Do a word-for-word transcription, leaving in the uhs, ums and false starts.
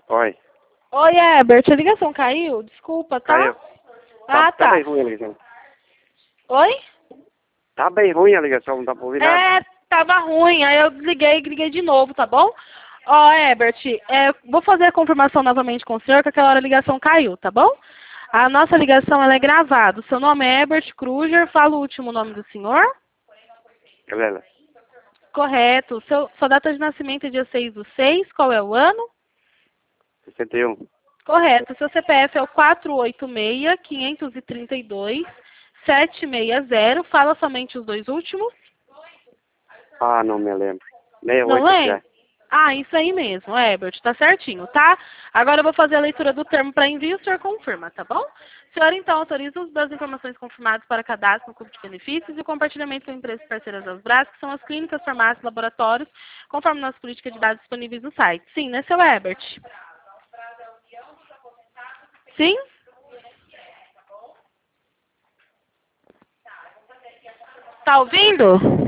Oi. Oi, Herbert, a ligação caiu? Desculpa, tá? Caiu. Ah, Tá, tá tá. bem ruim a ligação. Oi? Tá bem ruim a ligação, não dá pra ouvir nada. É, tava ruim, aí eu desliguei e liguei de novo, tá bom? Ó, Herbert, é, vou fazer a confirmação novamente com o senhor, que aquela hora a ligação caiu, tá bom? A nossa ligação ela é gravada. O seu nome é Herbert Kruger, fala o último nome do senhor. Galera, Correto. Seu, sua data de nascimento é dia seis do seis, qual é o ano? sessenta e um. Correto. Seu C P F é o quatro oito seis, quinhentos e trinta e dois, sete seis zero. Fala somente os dois últimos. Ah, não me lembro. Meia Não oito lembra? já. Ah, isso aí mesmo, Herbert, tá certinho, tá? Agora eu vou fazer a leitura do termo para envio e o senhor confirma, tá bom? O senhor, então, autoriza o uso das informações confirmadas para cadastro no grupo de benefícios e o compartilhamento com empresas parceiras das Brás, que são as clínicas, farmácias, laboratórios, conforme nossa política de dados disponíveis no site. Sim, né, seu Herbert? Sim? Tá ouvindo?